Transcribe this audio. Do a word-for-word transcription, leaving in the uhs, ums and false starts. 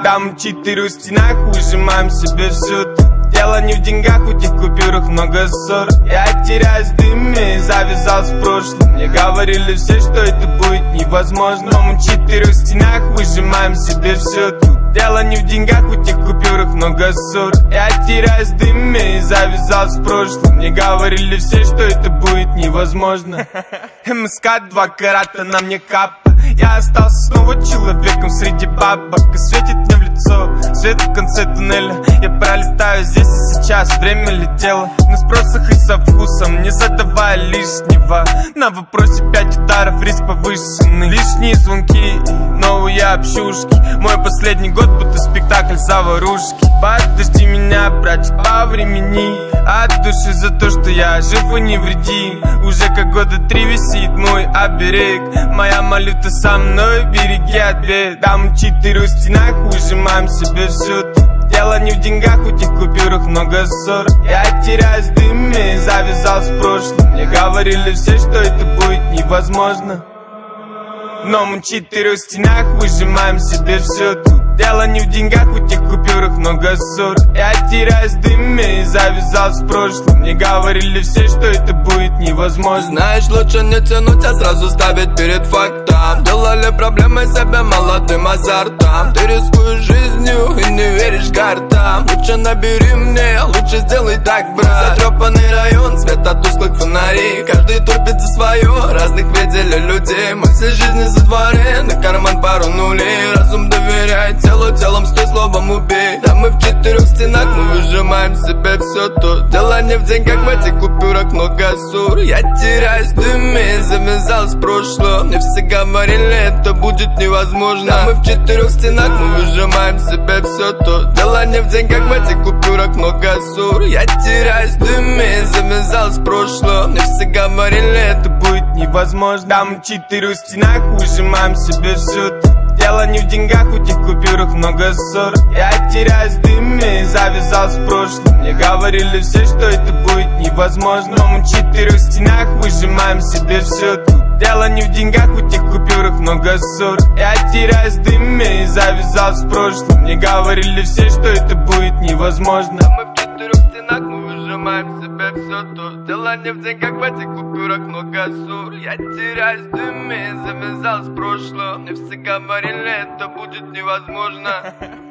Там четыре стенах, выжимаем себе всю. Дело не в деньгах, у тех купюрах много ссор. Я теряюсь в дыме и завязал с прошлым. Мне говорили все, что это будет невозможно. Но мы в четырех стенах выжимаем себе все тут. Дело не в деньгах, у тех купюрах много ссор. Я теряюсь в дыме и завязал с прошлым. Мне говорили все, что это будет невозможно. МСК два карата на мне капа. Я остался снова человеком среди бабок. И светит мне в лицо свет в конце туннеля. Я пролетаю здесь и сейчас, время летело. На спросах и со вкусом, не задавая лишнего. На вопросе пять ударов, риск повышенный. Лишние звонки, новые общушки. Мой последний год будто спектакль заварушки. Подожди меня, братик, по времени. От души за то, что я жив и невредим. Уже как года три висит мой оберег. Моя малюта со мной, береги от бед. Там в четырех стенах выжимаем себе все тут. Дело не в деньгах, у тех купюрах много ссор. Я теряюсь в дыме и завязал с прошлым. Мне говорили все, что это будет невозможно. Но мы в четырех стенах выжимаем себе все тут. Дело не в деньгах, у тех купюрах много ссор. Я теряюсь в дыме и завязал с прошлым. Мне говорили все, что это будет невозможно. Знаешь, лучше не тянуть, а сразу ставить перед фактом. Делали проблемы себе молодым азартом. Ты рискуешь жизнью и не веришь картам. Лучше набери мне, лучше сделай так, брат. Затрепанный район, свет от тусклых фонарей. Каждый топит за свое, разных видели людей. Мы всей жизни за дворе, на карман пару нулей. Разум доверяет телу, телом стой, словом убей. Да мы в четырех стенах, мы выжимаем себе все тут. Дело не в деньгах, в этих купюрах много ссор. Я теряюсь в дыме, завязал с прошлым. Мне все говорили, это будет невозможно. Да мы в четырех стенах, мы выжимаем себе все тут. Дело не в деньгах, в этих купюрах много ссор. Я теряюсь в дыме, завязал с прошлым. Мне все говорили, это будет невозможно. Там в четырех стенах выжимаем себе все тут. Дело не в деньгах, у тех купюрах много ссор. Я теряюсь в дыме и завязал с прошлым. Мне говорили все, что это будет невозможно. Но мы в четырех стенах выжимаем себе все тут. Дело не в деньгах, у тех купюрах много ссор. Я теряюсь в дыме и завязал с прошлым. Мне говорили все, что это будет невозможно. А мы в четырех стенах, мы выжимаем себе все тут. Дело не в деньгах, в этих купюрах много ссор. Я теряюсь в дыме и завязал с прошлым. Мне все говорили, это будет невозможно.